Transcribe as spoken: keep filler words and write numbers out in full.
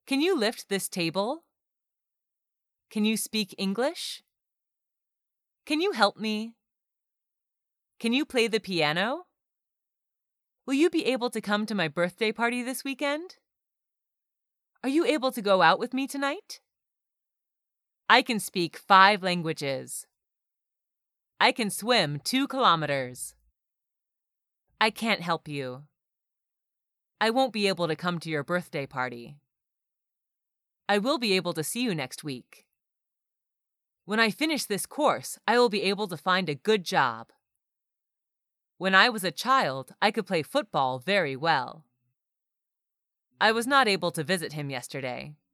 Can you lift this table? Can you speak English? Can you help me? Can you play the piano? Will you be able to come to my birthday party this weekend? Are you able to go out with me tonight? I can speak five languages. I can swim two kilometers. I can't help you. I won't be able to come to your birthday party. I will be able to see you next week. When I finish this course, I will be able to find a good job. When I was a child, I could play football very well. I was not able to visit him yesterday.